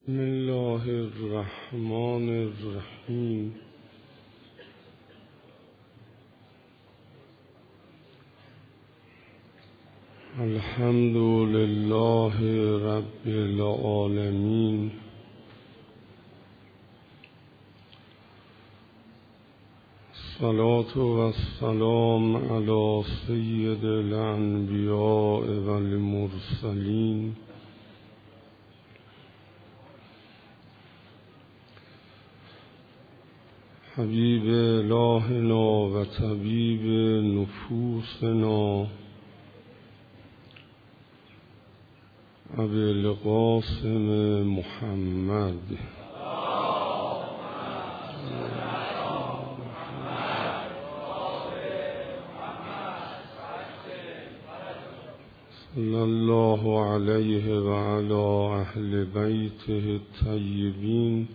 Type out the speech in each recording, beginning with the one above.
بسم الله الرحمن الرحیم. الحمد لله رب العالمین. الصلاة والسلام علی سید الانبیاء والمرسلین حبیب الهنا و طبیب نفوسنا ابی القاسم محمد صلی الله علیه و علی اهل بیته الطیبین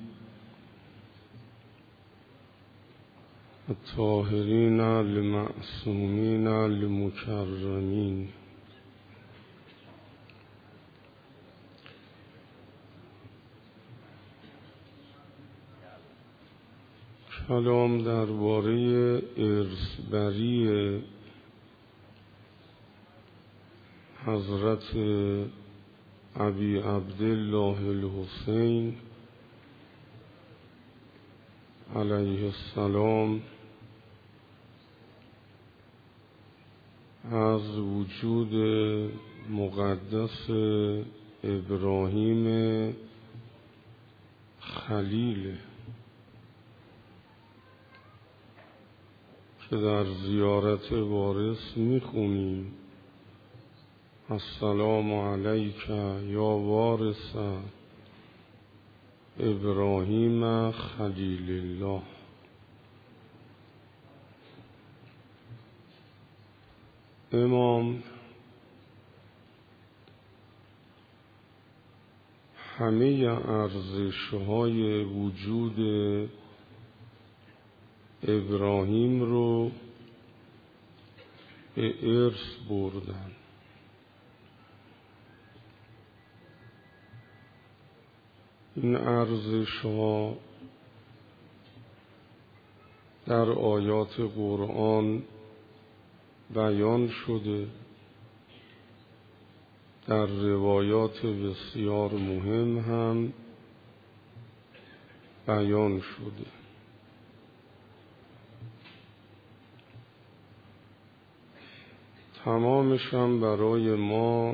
الطاهرین المعصومین المکرمین. کلام درباره ارثبری حضرت ابی عبدالله الحسین علیه السلام از وجود مقدس ابراهیم خلیل که در زیارت وارث میخونیم السلام علیک یا وارث ابراهیم خلیل الله. امام همه ارزش‌های وجود ابراهیم رو به ارث بردن. این ارزش‌ها در آیات قرآن بیان شده، در روایات بسیار مهم هم بیان شده. تمامش هم برای ما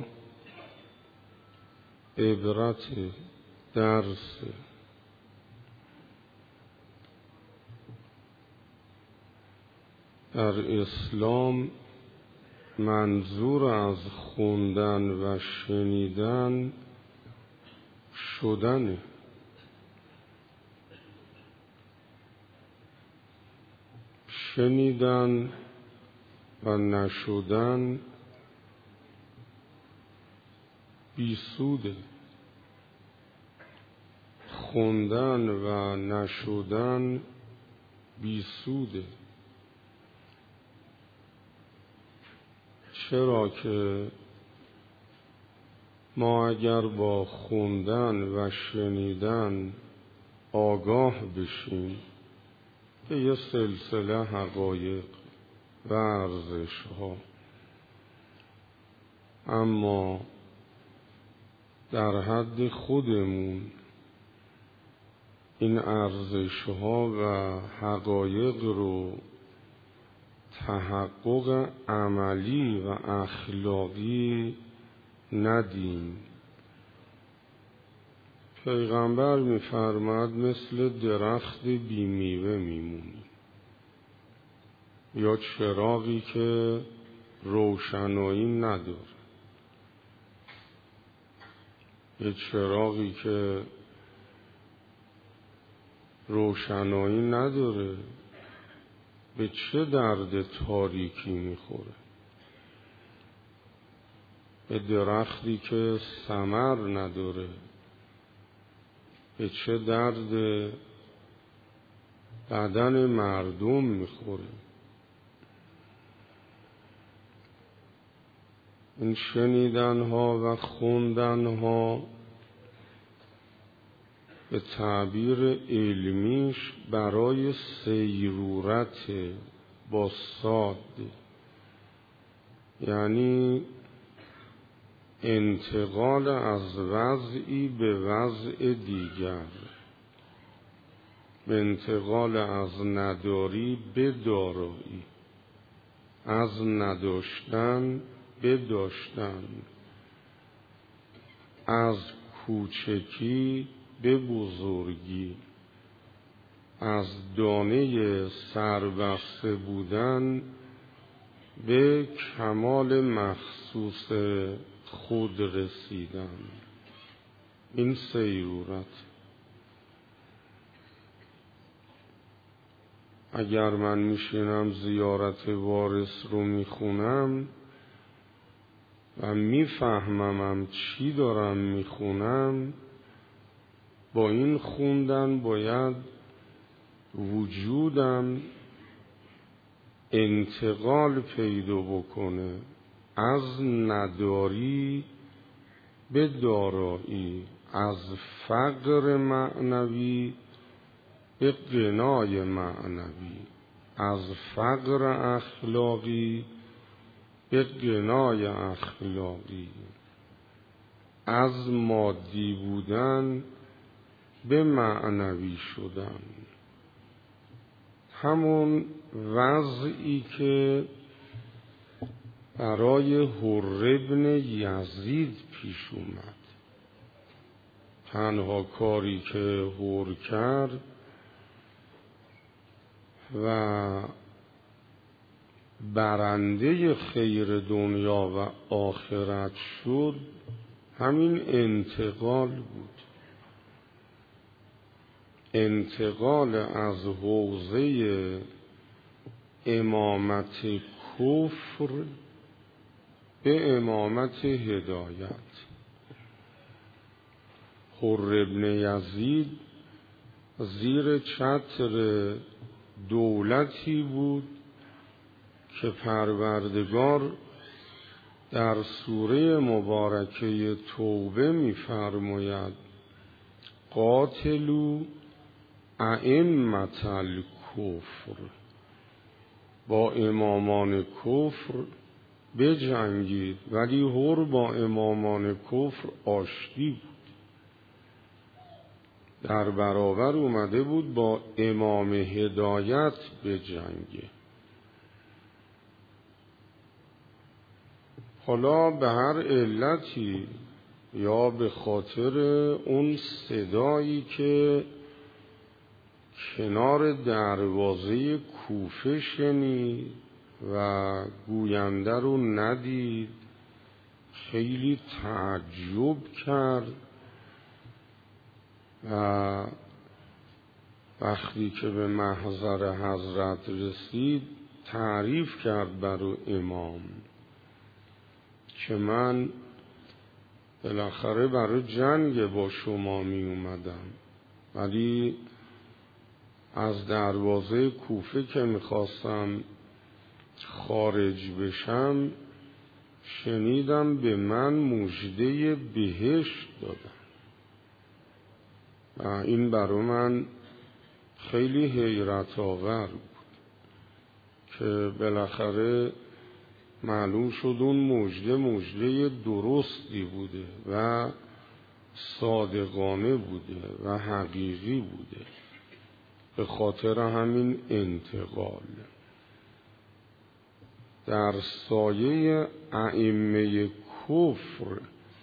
عبرت، درس. در اسلام منظور از خوندن و شنیدن شدنه. شنیدن و نشدن بیسوده. خوندن و نشدن بیسوده. چرا که ما اگر با خوندن و شنیدن آگاه بشیم به یه سلسله حقایق و ارزش‌ها، اما در حد خودمون این ارزش‌ها و حقایق رو تحقق عملی و اخلاقی ندیم، پیغمبر می‌فرماد مثل درخت بی میوه میمونیم، یا چراغی که روشنایی نداره. یه چراغی که روشنایی نداره به چه درد تاریکی میخوره؟ به درختی که ثمر نداره به چه درد بدن مردم میخوره؟ این شنیدن ها و خوندن ها به تعبیر علمیش برای سیرورت با صاد، یعنی انتقال از وضعی به وضع دیگر، به انتقال از نداری به دارایی، از نداشتن به داشتن، از کوچکی به بزرگی، از دانه سربسته بودن به کمال مخصوص خود رسیدن. این سیرورت. اگر من میشینم زیارت وارث رو میخونم و میفهمم چی دارم میخونم، با این خوندن باید وجودم انتقال پیدا بکنه از نداری به دارایی، از فقر معنوی به غنای معنوی، از فقر اخلاقی به غنای اخلاقی، از مادی بودن به معنوی شدن. همون وضعی که برای حر بن یزید پیش اومد. تنها کاری که حر کرد و برنده خیر دنیا و آخرت شد همین انتقال بود. انتقال از حوزه امامت کفر به امامت هدایت. حر بن یزید زیر چتر دولتی بود که پروردگار در سوره مبارکه توبه می‌فرماید قاتلوا ائمة الکفر، با امامان کفر بجنگید. ولی حر با امامان کفر آشتی بود، در برابر اومده بود با امام هدایت بجنگه. حالا به هر علتی، یا به خاطر اون صدایی که کنار دروازه کوفه شنید و گوینده رو ندید، خیلی تعجب کرد و وقتی که به محضر حضرت رسید تعریف کرد برای امام که من بالاخره برای جنگ با شما می اومدم، ولی از دروازه کوفه که میخواستم خارج بشم شنیدم به من مژده بهشت دادن و این برای من خیلی حیرت آور بود که بالاخره معلوم شد اون مژده درستی بوده و صادقانه بوده و حقیقی بوده. به خاطر همین انتقال در سایه ائمه کفر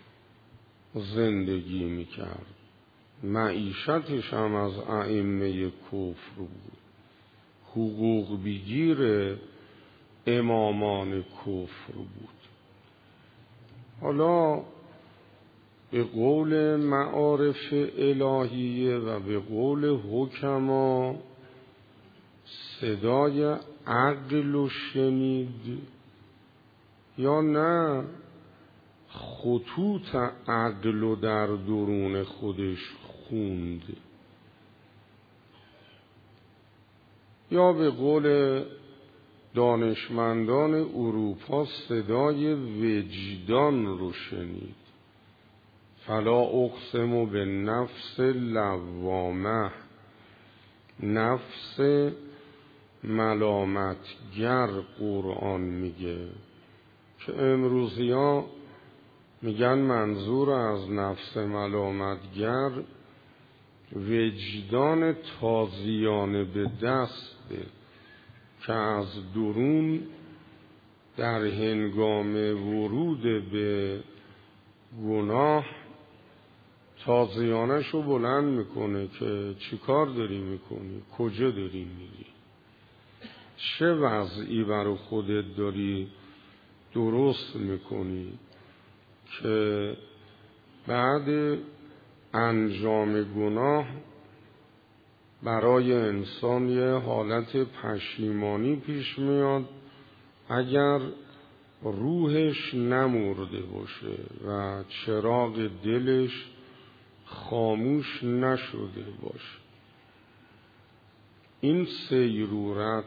زندگی میکرد، معیشتش هم از ائمه کفر بود، حقوق بگیر امامان کفر بود. حالا به قول معارف الهیه و به قول حکما صدای عقل و شنید یا نه خطوط عقل و در درون خودش خوند، یا به قول دانشمندان اروپا صدای وجدان رو شنید. فلا اقسم به نفس لوامه، نفس ملامتگر قرآن میگه که امروزی ها میگن منظور از نفس ملامتگر وجدان تازیانه به دسته که از درون در هنگام ورود به گناه تازیانشو بلند میکنه که چی کار داری میکنی؟ کجا داری میری؟ چه وضعی برای خودت داری درست میکنی که بعد انجام گناه برای انسان یه حالت پشیمانی پیش میاد اگر روحش نمرده باشه و چراغ دلش خاموش نشده باشه. این سیرورت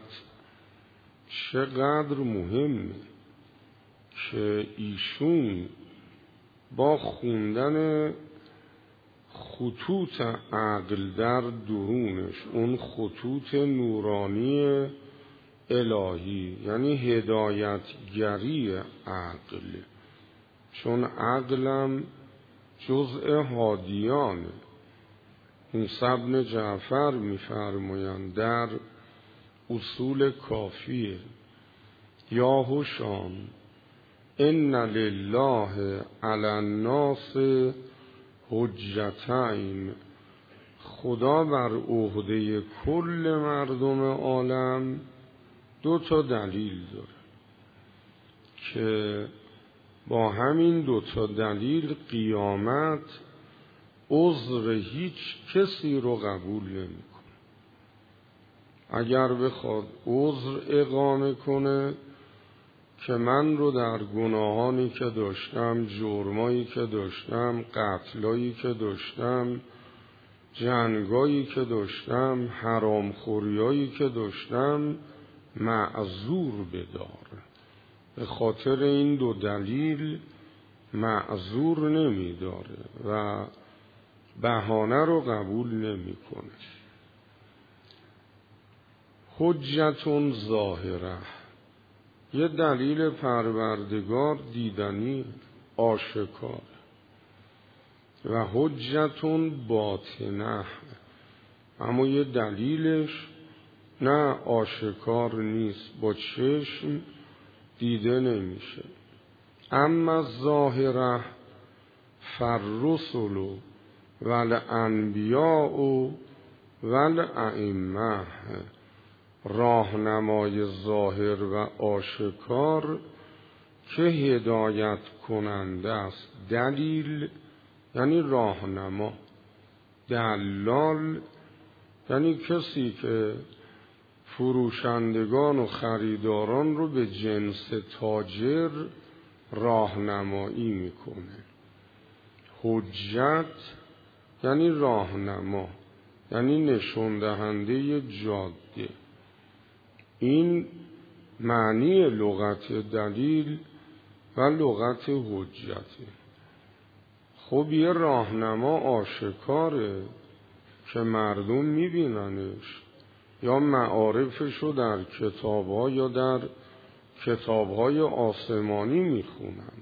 چقدر مهمه که ایشون با خوندن خطوط عقل در درونش، اون خطوط نورانی الهی یعنی هدایتگری عقل، چون عقلم جزء هادیانه. موسی بن جعفر می‌فرمایند در اصول کافیه: یا هشام ان لله علی الناس حجتین، خدا بر عهده کل مردم عالم 2 دلیل داره که با همین 2 دلیل قیامت عذر هیچ کسی رو قبول نمیکنه. اگر بخواد عذر اقامه کنه که من رو در گناهانی که داشتم، جرمایی که داشتم، قتلایی که داشتم، جنگایی که داشتم، حرامخوریایی که داشتم معذور بداره، به خاطر این 2 دلیل معذور نمیداره و بهانه رو قبول نمیکنه. حجتون ظاهره، یه دلیل پروردگار دیدنی آشکار، و حجتون باطنه، اما یه دلیلش نه آشکار نیست، با چشم دیده نمیشه. اما ظاهره فالرسل والانبیاء والائمه، راهنمای ظاهر و آشکار که هدایت کننده است. دلیل یعنی راهنما، دلال یعنی کسی که فروشندگان و خریداران رو به جنس تاجر راهنمایی میکنه. حجت یعنی راهنما، یعنی نشون دهنده جاده. این معنی لغت دلیل و لغت حجته. خب یه راهنما آشکاره که مردم میبیننش، یا معارفشو در کتاب‌ها یا در کتاب‌های آسمانی میخونن،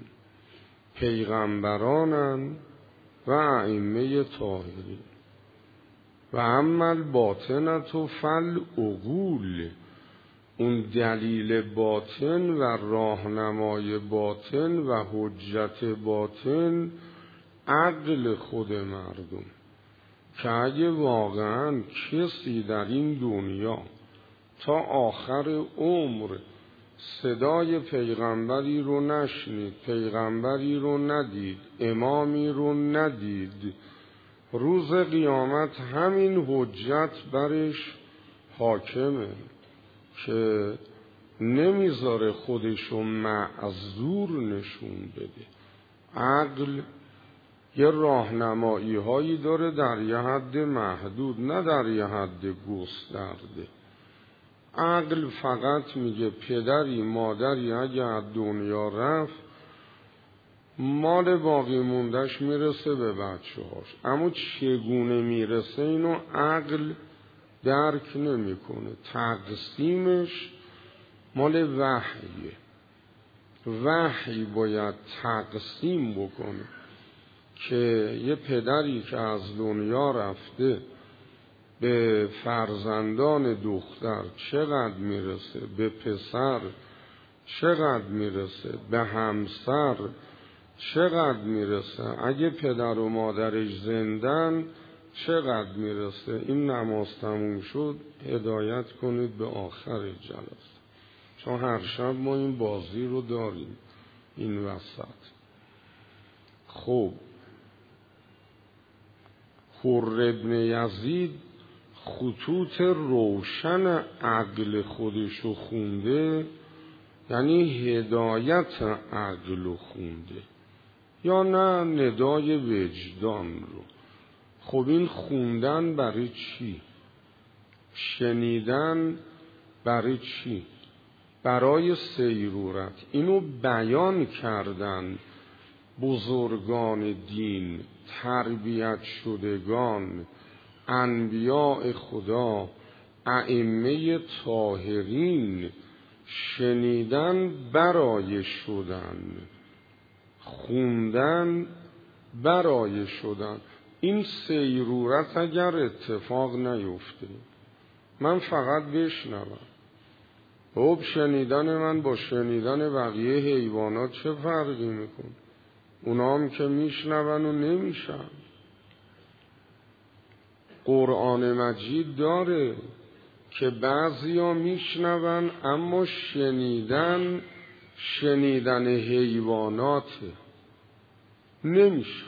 پیغمبرانن و ائمه طاهرین. و اما الباطنة فالعقول، اون دلیل باطن و راهنمای باطن و حجت باطن عقل خود مردم، که اگه واقعا کسی در این دنیا تا آخر عمر صدای پیغمبری رو نشنید، پیغمبری رو ندید، امامی رو ندید، روز قیامت همین حجت برش حاکمه که نمیذاره خودشو معذور نشون بده. عقل یه راهنمایی هایی داره در یه حد محدود، نه در یه حد گسترده. عقل فقط میگه پدری مادری اگه از دنیا رفت مال باقی موندهش میرسه به بچه هاش، اما چگونه میرسه اینو عقل درک نمیکنه. تقسیمش مال وحیه. وحی باید تقسیم بکنه که یه پدری که از دنیا رفته به فرزندان دختر چقدر میرسه، به پسر چقدر میرسه، به همسر چقدر میرسه، اگه پدر و مادرش زندن چقدر میرسه. این نماز تموم شد هدایت کنید به آخر جلسه، چون هر شب ما این بازی رو داریم این وسط. خب حر ابن یزید خطوط روشن عقل خودشو خونده، یعنی هدایت عقل خونده، یا نه ندای وجدان رو. خب این خوندن برای چی؟ شنیدن برای چی؟ برای سیرورت. اینو بیان کردن بزرگان دین، تربیت شدگان، انبیاء خدا، ائمه طاهرین. شنیدن برای شدن، خوندن برای شدن. این سیرورت اگر اتفاق نیفته، من فقط بشنوم، خب شنیدن من با شنیدن بقیه حیوانات چه فرقی میکن؟ اونا هم که میشنون و نمیشن. قرآن مجید داره که بعضی ها میشنون اما شنیدن حیواناته، نمیشه.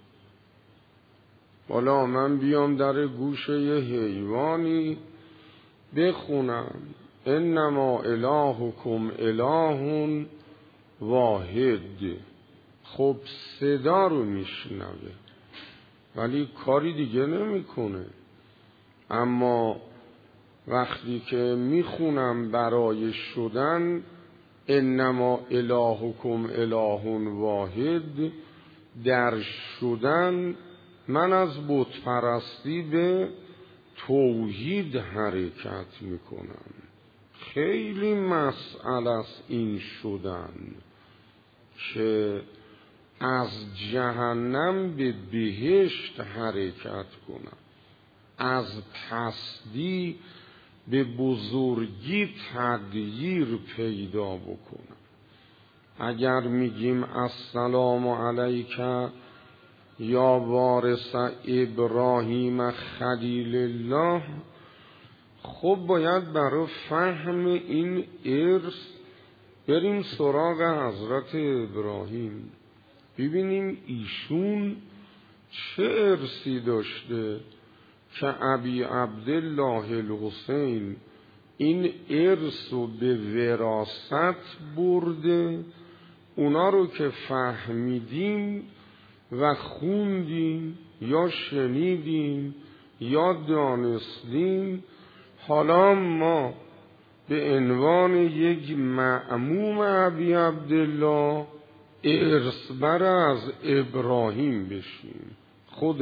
حالا من بیام در گوش یه حیوانی بخونم انما الهکم اله واحد، خب صدا رو میشنوه ولی کاری دیگه نمیکنه. اما وقتی که میخونم برای شدن انما الهکم اله واحد، در شدن من از بت پرستی به توحید حرکت میکنم. خیلی مسئله است این شدن که از جهنم به بهشت حرکت کنم، از پستی به بزرگی تغییر پیدا بکنم. اگر میگیم السلام علیک یا وارث ابراهیم خلیل الله، خب باید برای فهم این ارث بریم سراغ حضرت ابراهیم، ببینیم ایشون چه ارثی داشته که ابی عبدالله الحسین این ارث رو به وراثت برده. اونا رو که فهمیدیم و خوندیم یا شنیدیم یا دانستیم، حالا ما به عنوان یک مأموم ابی عبدالله ارث بر از ابراهیم بشیم. خود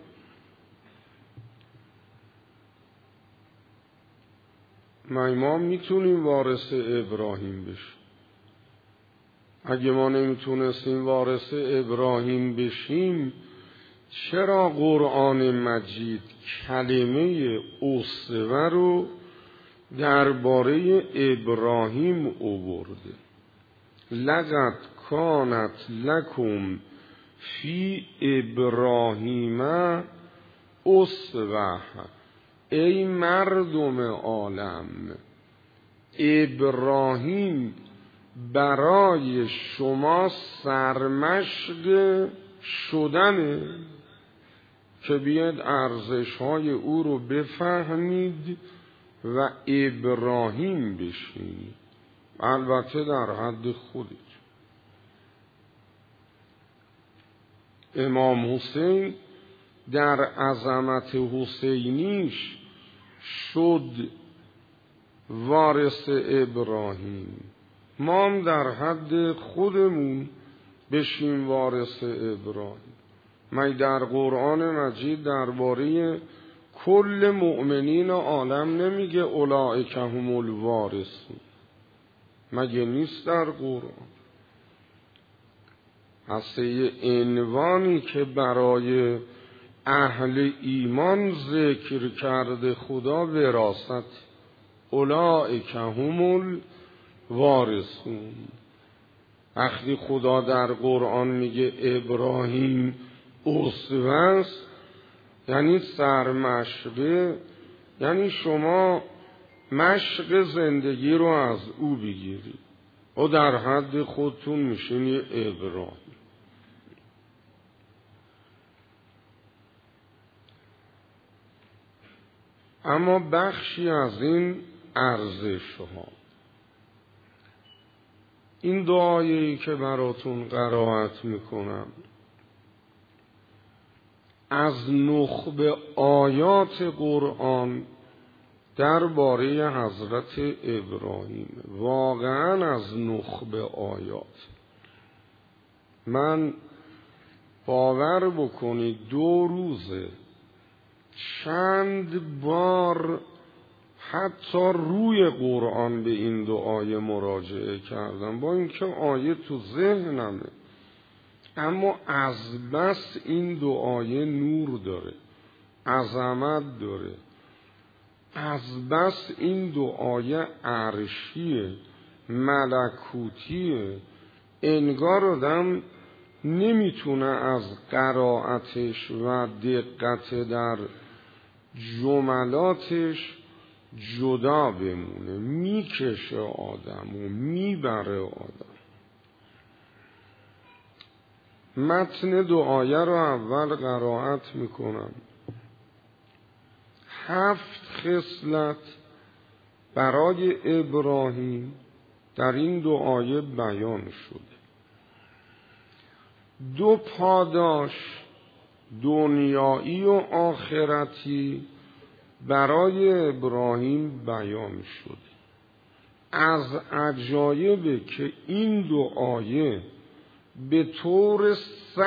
ما میتونیم وارث ابراهیم بشیم. اگه ما نمیتونستیم وارث ابراهیم بشیم، چرا قرآن مجید کلمه اسوه رو درباره ابراهیم آورده؟ لقد کانت لکم فی ابراهیم اسوه. ای مردم عالم، ابراهیم برای شما سرمشق شدنه که بیاد ارزش‌های او رو بفهمید و ابراهیم بشین، البته در حد خودت. امام حسین در عظمت حسینیش شد وارث ابراهیم. ما هم در حد خودمون بشیم وارث ابراهیم. من در قرآن مجید درباره کل مؤمنین عالم نمیگه اولئک هم الوارثون؟ مگه نیست در قرآن؟ اصل عنوانی که برای اهل ایمان ذکر کرده خدا وراثت، اولئک هم الوارثون. وقتی خدا در قرآن میگه ابراهیم اسوه است، یعنی سرمشقه، یعنی شما مشق زندگی رو از او بگیرید و در حد خودتون میشین یه ابراهیم. اما بخشی از این ارزش ها، این دعایی که براتون قرائت میکنم از نخبه آیات قرآن درباره حضرت ابراهیم، واقعا از نخبه آیات. من باور بکنید 2 روزه چند بار حتی روی قرآن به این 2 آیه مراجعه کردم، با اینکه آیه تو ذهنمه، اما از بس این 2 آیه نور داره، عظمت داره، از بس این 2 آیه عرشیه، ملکوتیه، انگار آدم نمیتونه از قرائتش و دقت در جملاتش جدا بمونه، میکشه آدم و میبره آدم. متن 2 آیه رو اول قرائت میکنم. 7 خصلت برای ابراهیم در این 2 آیه بیان شده. 2 پاداش دنیایی و آخرتی برای ابراهیم بیان شده. از عجایبه که این 2 آیه به طور 100%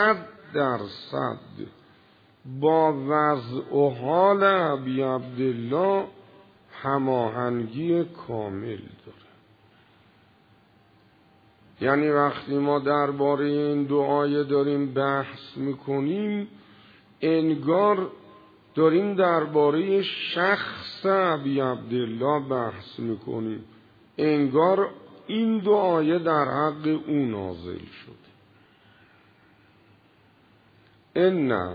با وضع و حال ابی عبدالله هماهنگی کامل داره. یعنی وقتی ما درباره این 2 آیه داریم بحث میکنیم، انگار داریم درباره شخص ابی عبدالله بحث میکنیم، انگار این 2 آیه در حق او نازل شده. ان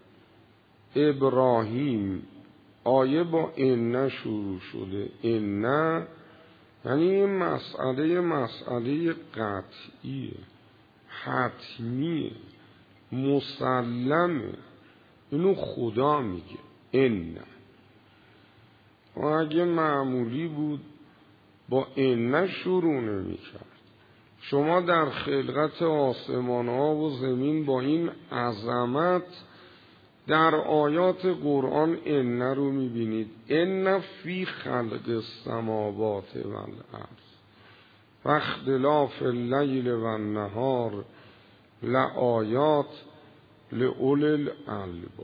ابراهیم، آیه با ان شروع شده. ان یعنی این مسئله قطعیه، حتمیه، مسلمه. اینو خدا میگه ان. و اگه معمولی بود با ان شروع نمیکرد. شما در خلقت آسمان ها و زمین با این عظمت در آیات قرآن ان رو میبینید. ان فی خلق السماوات والارض و اختلاف اللیل و النهار لآیات لأولی الالباب.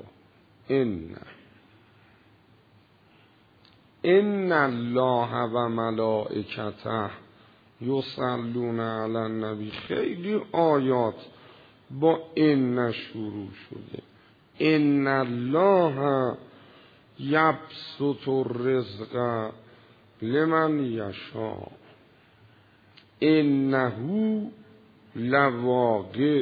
ان الله و ملائکته یصلون علی النبی. خیلی آیات با ان شروع شده. ان الله یبسط الرزق لمن یشاء انه لواقع.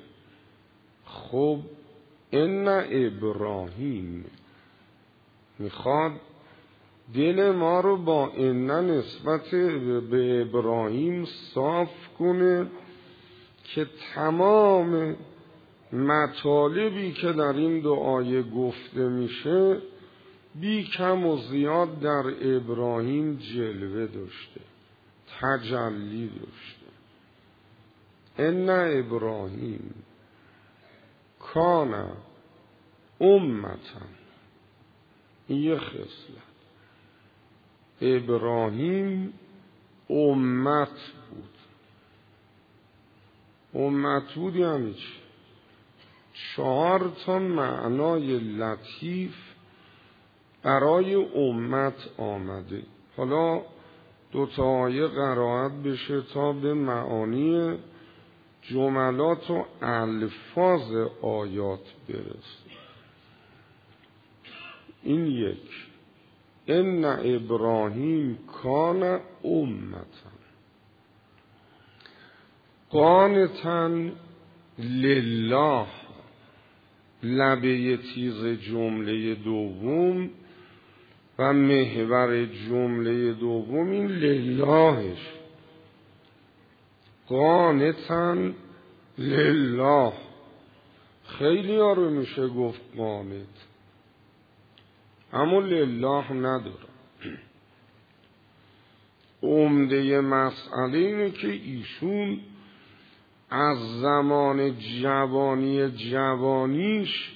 خب ان ابراهیم میخواد دل ما رو با ان نسبت به ابراهیم صاف کنه که تمام مطالبی که در این 2 آیه گفته میشه بی کم و زیاد در ابراهیم جلوه داشته، تجلی داشته. ان ابراهیم کان امتا. این یه خصلت. ابراهیم امت بود. امت بود یعنی چی؟ 4 معنای لطیف برای امت آمده. حالا 2 آیه قرائت بشه تا به معانی جملات و الفاظ آیات برسه. این 1. ان ابراهیم کان امتا قانتا لله. لبه تیز جمله دوم و محور جمله دوم این للهش. قانتا لله. خیلی ها رو میشه گفت قانت، اما لله نداره. عمده مسئله اینه که ایشون از زمان جوانیش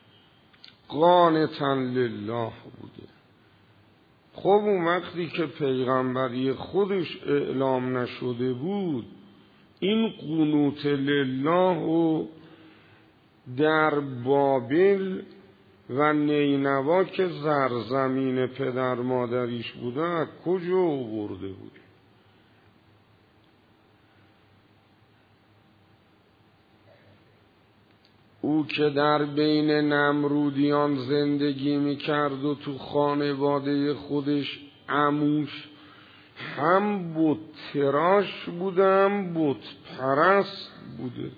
قانتا لله بوده. خب اون وقتی که پیغمبری خودش اعلام نشده بود، این قنوت لله و در بابل و نینوا که زرزمین پدر مادریش بوده از کجا آورده بود؟ او که در بین نمرودیان زندگی میکرد و تو خانواده خودش عموش هم بت تراش بوده هم بت پرست بوده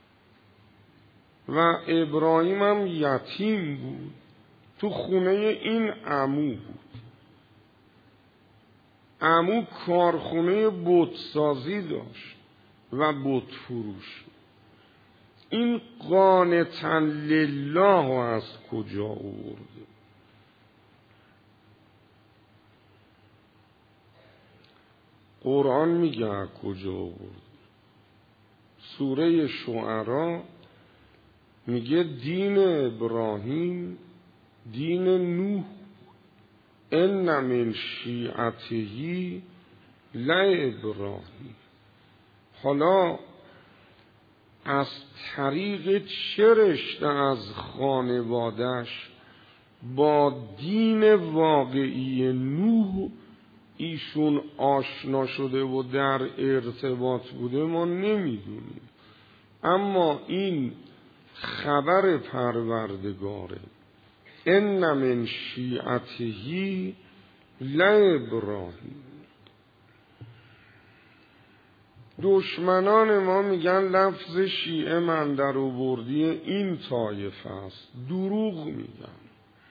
و ابراهیم هم یتیم بود، تو خونه این عمو بود. عمو کارخونه بت سازی داشت و بت فروش. این قانتا لله از کجا آورده؟ قرآن میگه از کجا آورده. سوره شعراء میگه دین ابراهیم دین نوح، ان من شیعته لابراهیم. حالا از طریق چه رشته از خانوادش با دین واقعی نوح ایشون آشنا شده و در ارتباط بوده ما نمیدونیم، اما این خبر پروردگاره. ان من شیعته لابراهیم. دشمنان ما میگن لفظ شیعه من در آوردی این طایفه است. دروغ میگن.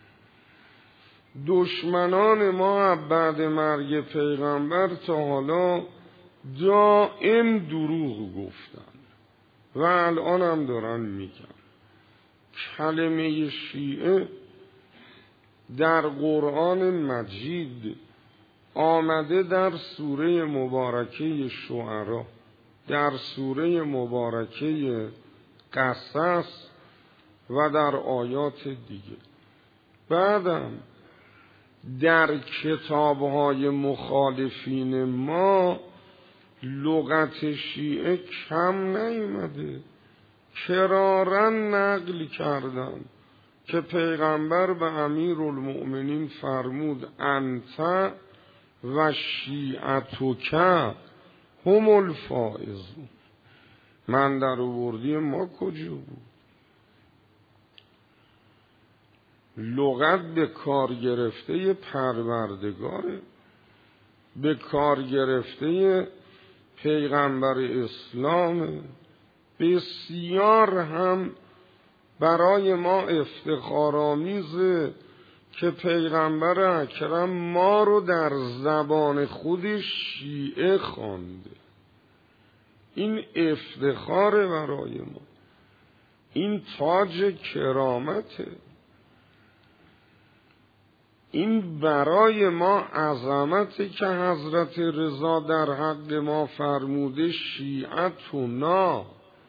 دشمنان ما بعد مرگ پیغمبر تا حالا دائم دروغ گفتن و الان هم دارن میگن. کلمه شیعه در قرآن مجید آمده در سوره مبارکه شعراء، در سوره مبارکه قصص و در آیات دیگه. بعدم در کتابهای مخالفین ما لغت شیعه کم نیامده، کرارا نقل کردن که پیغمبر به امیرالمؤمنین فرمود انت و شیعتک هم الفائزون. من در آوردی ما کجا بود؟ لغت به کار گرفته پروردگاره، به کار گرفته پیغمبر اسلام. بسیار هم برای ما افتخارآمیزه که پیغمبر اکرم ما رو در زبان خودش شیعه خوانده. این افتخاره برای ما، این تاج کرامته، این برای ما عظمته که حضرت رضا در حق ما فرموده شیعتنا،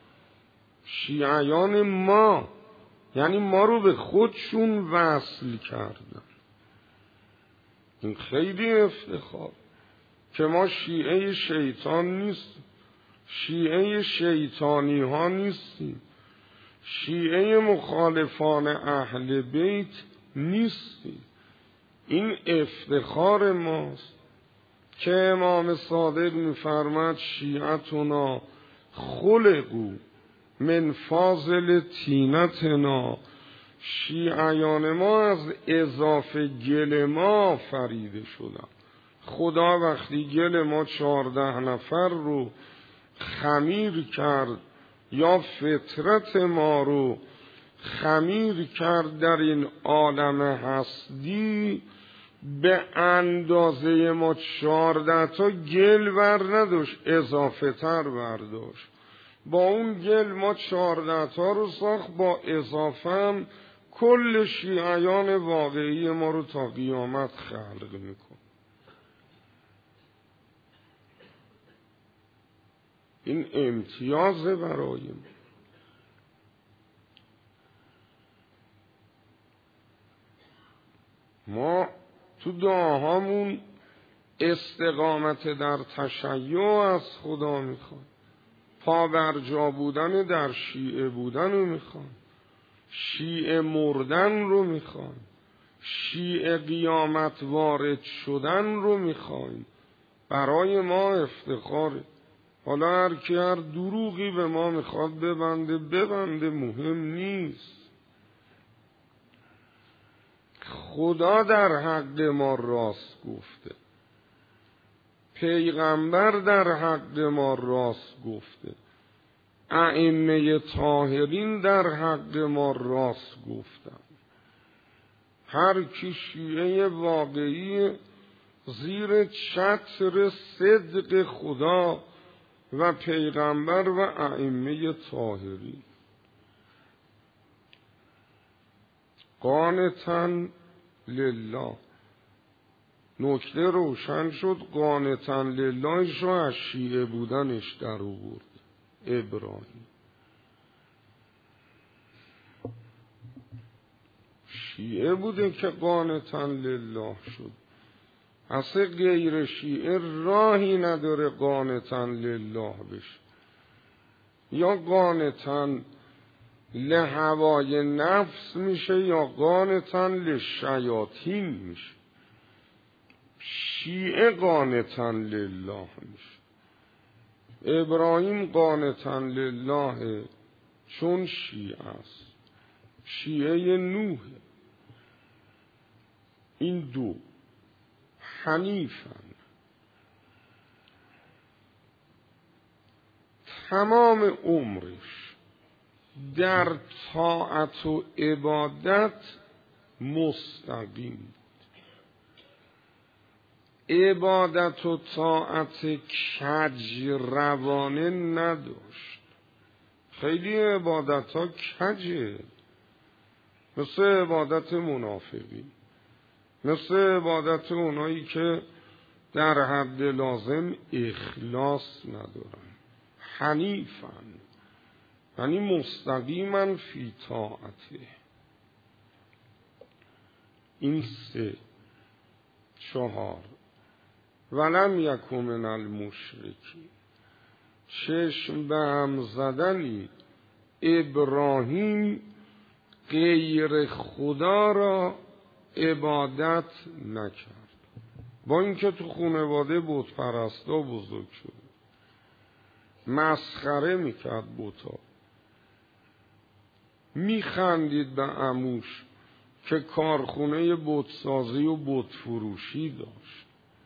شیعیان ما، یعنی ما رو به خودشون وصل کردن. این خیلی افتخار که ما شیعه شیطان نیستیم. شیعه شیطانی ها نیستیم، شیعه مخالفان اهل بیت نیستیم. این افتخار ماست که امام صادق می‌فرماد شیعتنا خلقوا من فاضل طینتنا، شیعیان ما از اضافه گل ما فریده شدن. خدا وقتی گل ما 14 نفر رو خمیر کرد یا فطرت ما رو خمیر کرد در این عالم هستی، به اندازه ما 14 تا گل بر نداشت، اضافه تر برداشت. با اون گل ما 14 تا رو ساخت، با اضافه هم کل شیعیان واقعی ما رو تا قیامت خلق میکن. این امتیاز برای ما تو دعاهامون استقامت در تشیع از خدا میخواد، پابرجا بودن در شیعه بودن رو میخواد، شیعه مردن رو میخواد، شیعه قیامت وارد شدن رو میخوایم. برای ما افتخاره. حالا هر کی هر دروغی به ما میخواد ببنده، مهم نیست. خدا در حق ما راست گفته، پیغمبر در حق ما راست گفته، ائمه طاهرین در حق ما راست گفتن. هر کی شیعه واقعی زیر چتر صدق خدا و پیغمبر و ائمه طاهرین. قانتاً لله، نکته روشن شد. قانتاً لله رو از شیعه بودنش در آورد ابراهیم. شیعه بوده که قانتاً لله شد. اصلا غیر شیعه راهی نداره قانتاً لله بشه، یا قانتاً لهوای نفس میشه یا قانتاً للشیاطین میشه. شیعه قانتاً لله میشه. ابراهیم قانتاً لله چون شیعه است، شیعه نوح. این دو حنیفن، تمام عمرش در طاعت و عبادت مستقیم، عبادت و طاعت کج روانه نداشت. خیلی عبادت ها کجه، مثل عبادت منافقین، مثل عبادت اونایی که در حد لازم اخلاص ندارن. حنیفن یعنی مستقیما فی طاعته. این 3 4 ولم یکن من المشرکین. چشم به هم زدنی ابراهیم غیر خدا را عبادت نکرد، با اینکه تو خانواده بت پرستا بزرگ شد، مسخره میکرد بتا، میخندید به عموش که کارخونه بتسازی و بت فروشی داشت.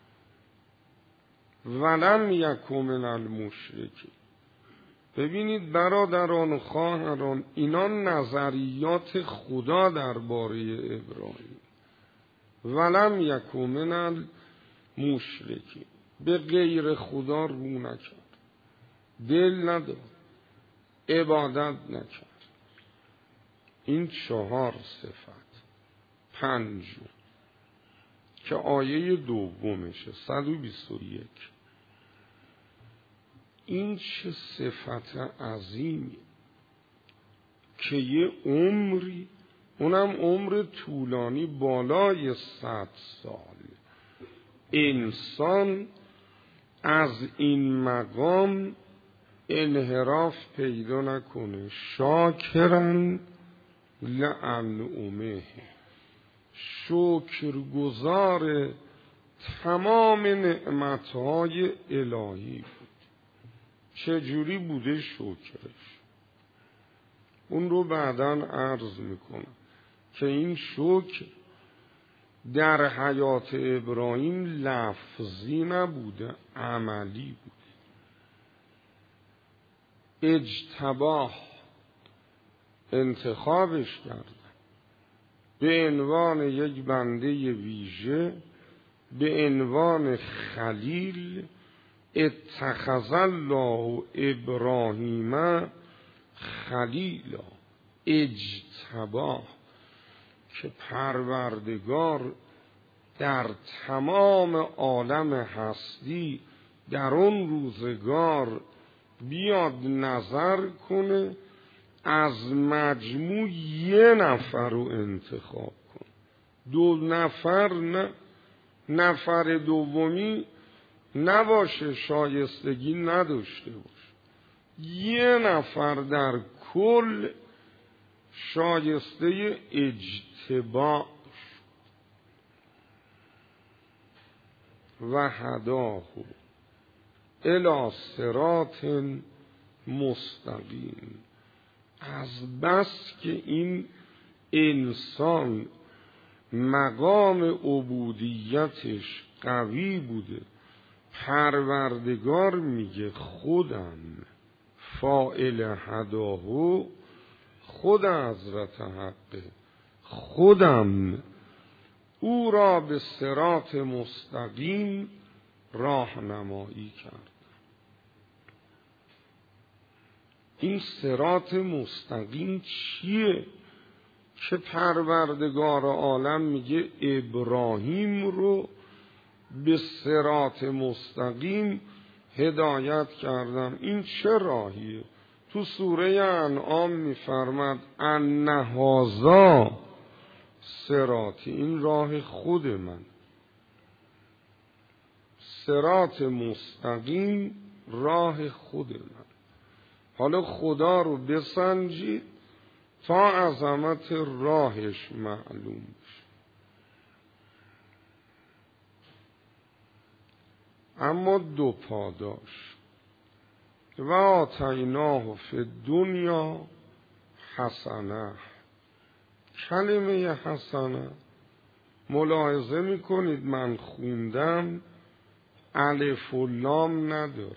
ولم یکن من المشرکین. ببینید برادران و خواهران، اینا نظریات خدا درباره ابراهیم. ولم یکن من المشرکین، به غیر خدا رو نکرد، دل نداد، عبادت نکرد. این 4 صفت. 5 که آیه دومشه 121. این چه صفت عظیمی که یه عمری، اونم عمر طولانی بالای 100 سال، انسان از این مقام انحراف پیدا نکنه. شاکرن لانعمه، شکرگزار تمام نعمتهای الهی بود. چجوری بوده شکرش؟ اون رو بعداً عرض میکنم که این شکر در حیات ابراهیم لفظی نبوده، عملی بوده. اجتباه، انتخابش کردن به عنوان یک بنده ویژه، به عنوان خلیل. اتخذ الله ابراهیم خلیلا، اجتباه، که پروردگار در تمام عالم هستی در اون روزگار بیاد نظر کنه، از مجموع یه نفر رو انتخاب کن. 2 نفر نه، نفر دومی نباشه، شایستگی نداشته باشه. یه نفر در کل شایسته اجتباع و هداه الی صراط مستقیم. از بس که این انسان مقام عبودیتش قوی بوده، پروردگار میگه خودم فاعل هداه، خود حضرت حقه، خودم او را به صراط مستقیم راهنمایی کرد. این صراط مستقیم چیه؟ که پروردگار عالم میگه ابراهیم رو به صراط مستقیم هدایت کردم. این چه راهیه؟ تو سوره انعام میفرماد ان هذا صراطی، این راه خود من. صراط مستقیم راه خود من. حالا خدا رو بسنجید تا عظمت راهش معلوم بشه. اما 2 پاداش. و آتیناه فی الدنیا حسنه. کلمه حسنه ملاحظه میکنید من خوندم الف و لام نداره.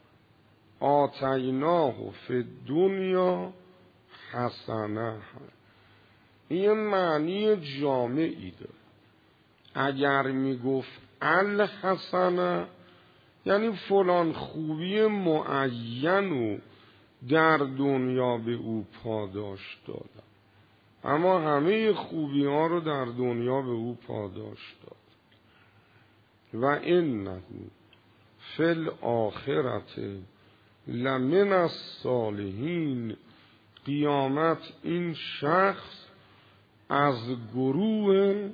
آتیناه فی الدنیا حسنه، این معنی جامعی داره. اگر میگفت الحسنه یعنی فلان خوبی معین و در دنیا به او پاداش دادم، اما همه خوبی ها رو در دنیا به او پاداش داد. و انه فی الاخرة لمن الصالحین. قیامت این شخص از گروه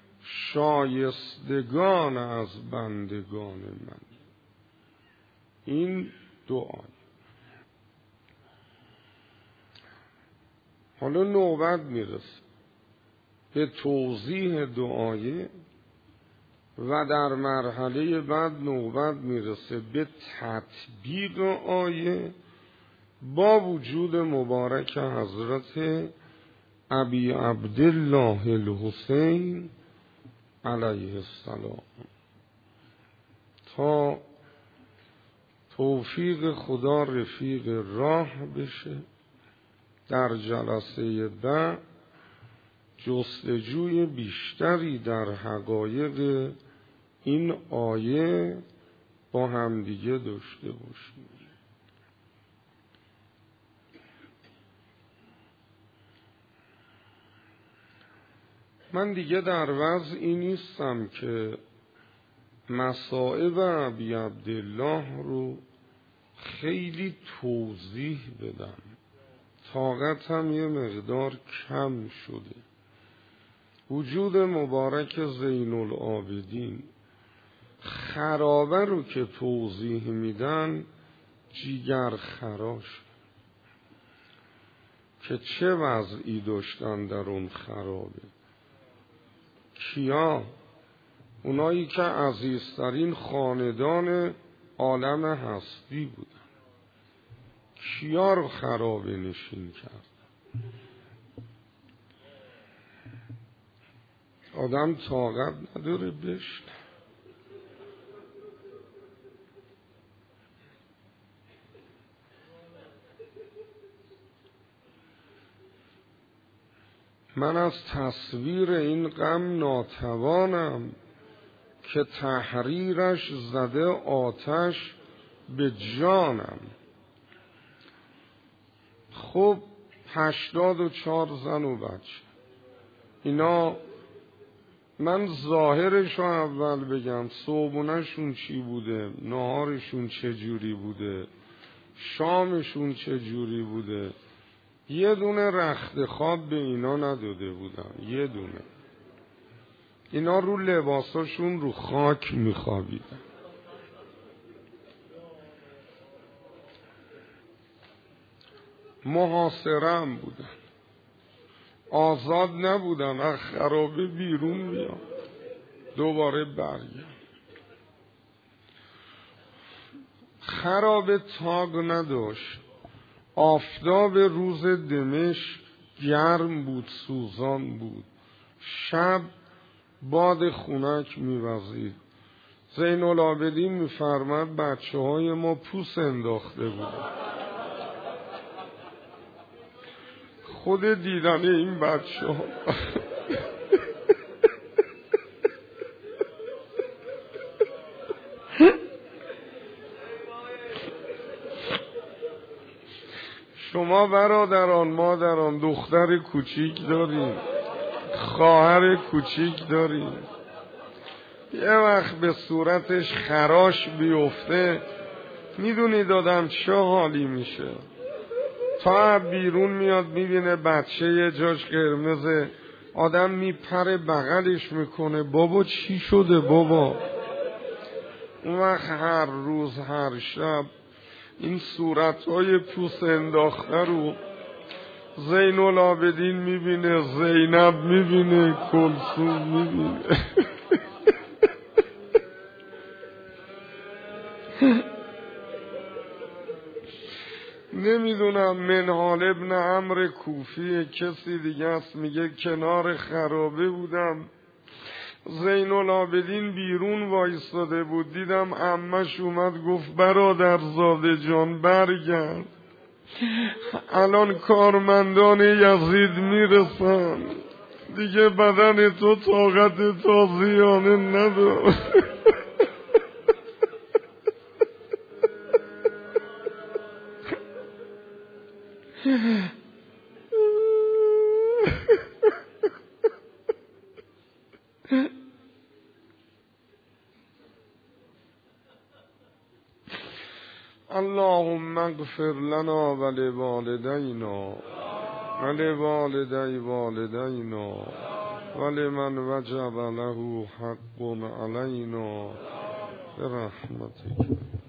شایستگان از بندگان من. این دعا. حالا نوبت میرسه به توضیح دعای و در مرحله بعد نوبت میرسه به تطبیق آیه با وجود مبارک حضرت ابی عبدالله الحسین علیه السلام، تا توفیق خدا رفیق راه بشه. در جلسه بعد جستجوی بیشتری در حقایق این آیه با همدیگه داشته باشیم. من دیگه در وضعی نیستم که مصائب ابی عبدالله رو خیلی توضیح بدم، طاقتم یه مقدار کم شده. وجود مبارک زین العابدین خرابه رو که توضیح میدن جیگر خراش که چه وضعی داشتن در اون خرابه. کیا؟ اونایی که عزیزترین خاندان عالم هستی بودن. کیا رو خرابه نشین کرد؟ آدم طاقت نداره بشنه. من از تصویر این غم ناتوانم که تحریرش زده آتش به جانم. خب 84 زن و بچه، اینا من ظاهرش رو اول بگم، صبحونه‌شون چی بوده، نهارشون چه جوری بوده، شامشون چه جوری بوده. یه دونه رخت خواب به اینا نداده بودن، یه دونه. اینا رو لباساشون رو خاک میخوابیدن. محاصره هم بودن، آزاد نبودن. از خرابه بیرون میان دوباره برگرد. خرابه تاگ نداشت. آفتاب روز دمشق گرم بود، سوزان بود. شب باد خنک میوزید. زین العابدین میفرماد بچه های ما پوست انداخته بودن. خود دیدن این بچه ها شما برادران، مادران، دختر کوچیک دارین، خواهر کوچیک دارین، یه وقت به صورتش خراش بیفته میدونید آدم چه حالی میشه؟ تا بیرون میاد میبینه بچه یه جاش قرمزه، آدم میپره بغلش میکنه بابا چی شده بابا؟ اون وقت هر روز هر شب این صورتهای پوست انداخته رو زین العابدین میبینه، زینب میبینه، کلثوم میبینه. نمیدونم منهال ابن عمرو کوفی کسی دیگه است میگه کنار خرابه بودم، زین العابدین بیرون وایستاده بود، دیدم عمش اومد گفت برادرزاده جان برگرد، الان کارمندان یزید میرسن، دیگه بدن تو طاقت تازیانه نداره. اللهم اغفر لنا ولوالدینا ولوالدی والدینا ولمن وجب له حق علینا برحمتک.